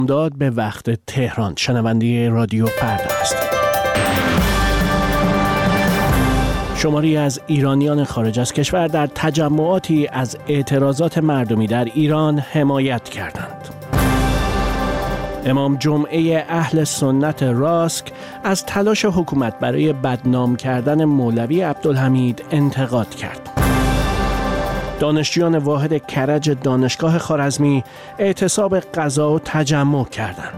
داد به وقت تهران. شنونده رادیو فردا هستید. شماری از ایرانیان خارج از کشور در تجمعاتی از اعتراضات مردمی در ایران حمایت کردند. امام جمعه اهل سنت راسک از تلاش حکومت برای بدنام کردن مولوی عبدالحمید انتقاد کرد. دانشجویان واحد کرج دانشگاه خوارزمی اعتصاب غذا و تجمع کردند.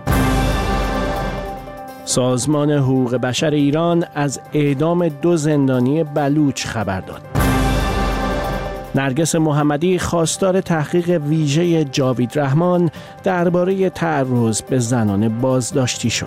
سازمان حقوق بشر ایران از اعدام 2 زندانی بلوچ خبر داد. نرگس محمدی خواستار تحقیق ویژه جاوید رحمان درباره تعرض به زنان بازداشتی شد.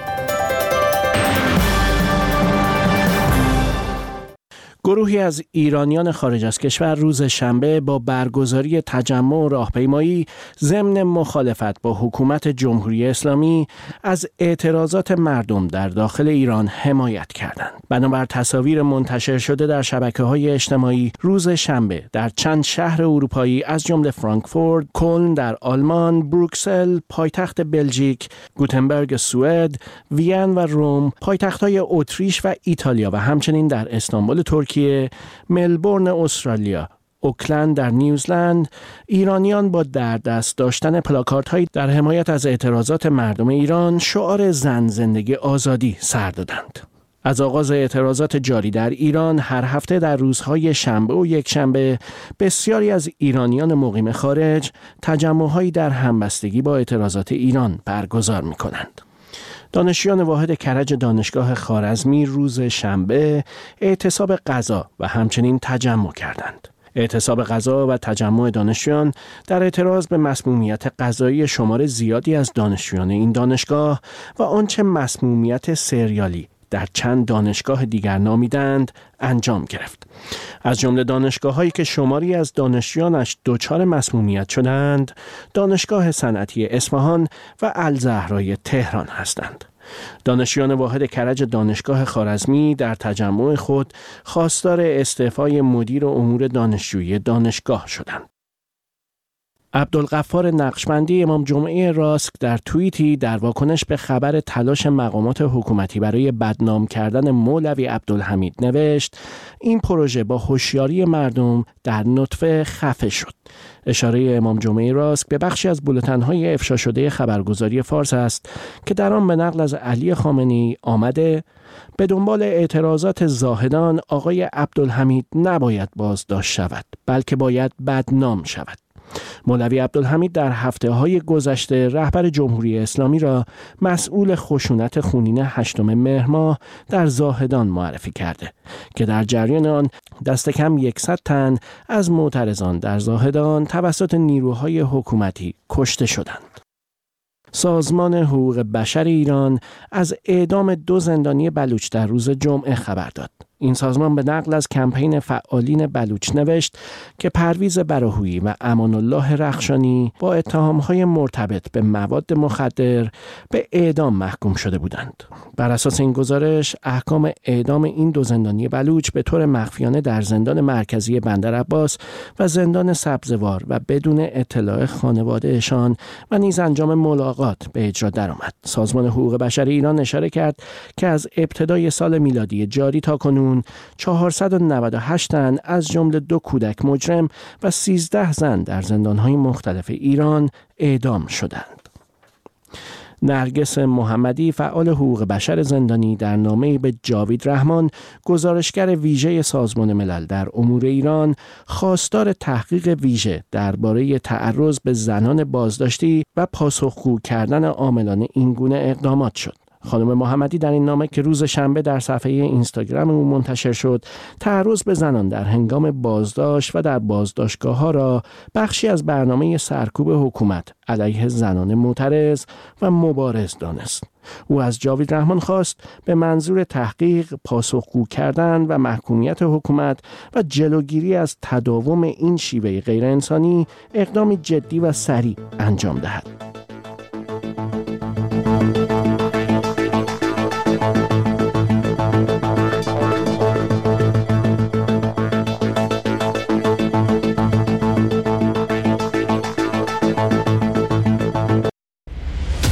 گروهی از ایرانیان خارج از کشور روز شنبه با برگزاری تجمع و راهپیمایی ضمن مخالفت با حکومت جمهوری اسلامی از اعتراضات مردم در داخل ایران حمایت کردند. بنابر تصاویر منتشر شده در شبکه‌های اجتماعی روز شنبه در چند شهر اروپایی از جمله فرانکفورت، کلن در آلمان، بروکسل پایتخت بلژیک، گوتنبرگ سوئد، وین و روم پایتخت‌های اتریش و ایتالیا و همچنین در استانبول ترکیه، ملبورن استرالیا، اوکلند در نیوزلند، ایرانیان با در دست داشتن پلاکاردهایی در حمایت از اعتراضات مردم ایران شعار زن زندگی آزادی سر دادند. از آغاز اعتراضات جاری در ایران هر هفته در روزهای شنبه و یکشنبه بسیاری از ایرانیان مقیم خارج تجمع‌هایی در همبستگی با اعتراضات ایران برگزار می‌کنند. دانشجویان واحد کرج دانشگاه خوارزمی روز شنبه اعتصاب غذا و همچنین تجمع کردند. اعتصاب غذا و تجمع دانشجویان در اعتراض به مسمومیت غذایی شمار زیادی از دانشجویان این دانشگاه و آنچه مسمومیت سریالی در چند دانشگاه دیگر نامیدند انجام گرفت. از جمله دانشگاه‌هایی که شماری از دانشجویانش دچار مسمومیت شدند، دانشگاه صنعتی اصفهان و الزهرای تهران هستند. دانشجویان واحد کرج دانشگاه خوارزمی در تجمع خود خواستار استعفای مدیر امور دانشجویی دانشگاه شدند. عبدالغفار نقشبندی امام جمعه راسک در توییتی در واکنش به خبر تلاش مقامات حکومتی برای بدنام کردن مولوی عبدالحمید نوشت: این پروژه با هوشیاری مردم در نطفه خفه شد. اشاره امام جمعه راسک به بخشی از بولتن‌های افشا شده خبرگزاری فارس است که در آن به نقل از علی خامنه‌ای آمده به دنبال اعتراضات زاهدان آقای عبدالحمید نباید بازداشت شود، بلکه باید بدنام شود. مولوی عبدالحمید در هفته‌های گذشته رهبر جمهوری اسلامی را مسئول خشونت خونین 8 مهر ماه در زاهدان معرفی کرده که در جریان آن دست کم 100 تن از معترضان در زاهدان توسط نیروهای حکومتی کشته شدند. سازمان حقوق بشر ایران از اعدام 2 زندانی بلوچ در روز جمعه خبر داد. این سازمان به نقل از کمپین فعالین بلوچ نوشت که پرویز براهویی و امان الله رخشانی با اتهام‌های مرتبط به مواد مخدر به اعدام محکوم شده بودند. بر اساس این گزارش، احکام اعدام این 2 زندانی بلوچ به طور مخفیانه در زندان مرکزی بندرعباس و زندان سبزوار و بدون اطلاع خانواده‌شان و نیز انجام ملاقات به اجرا درآمد. سازمان حقوق بشر ایران اشاره کرد که از ابتدای سال میلادی جاری تا کنون 498 تن از جمله 2 کودک مجرم و 13 زن در زندان‌های مختلف ایران اعدام شدند. نرگس محمدی فعال حقوق بشر زندانی در نامه‌ای به جاوید رحمان گزارشگر ویژه سازمان ملل در امور ایران خواستار تحقیق ویژه درباره تعرض به زنان بازداشتی و پاسخگو کردن عاملان این گونه اقدامات شد. خانم محمدی در این نامه که روز شنبه در صفحه اینستاگرام او منتشر شد، تعرض به زنان در هنگام بازداشت و در بازداشتگاه‌ها را بخشی از برنامه سرکوب حکومت علیه زنان معترض و مبارز دانست. او از جاوید رحمان خواست به منظور تحقیق، پاسخگو کردن و محکومیت حکومت و جلوگیری از تداوم این شیوه غیرانسانی اقدامی جدی و سریع انجام دهد.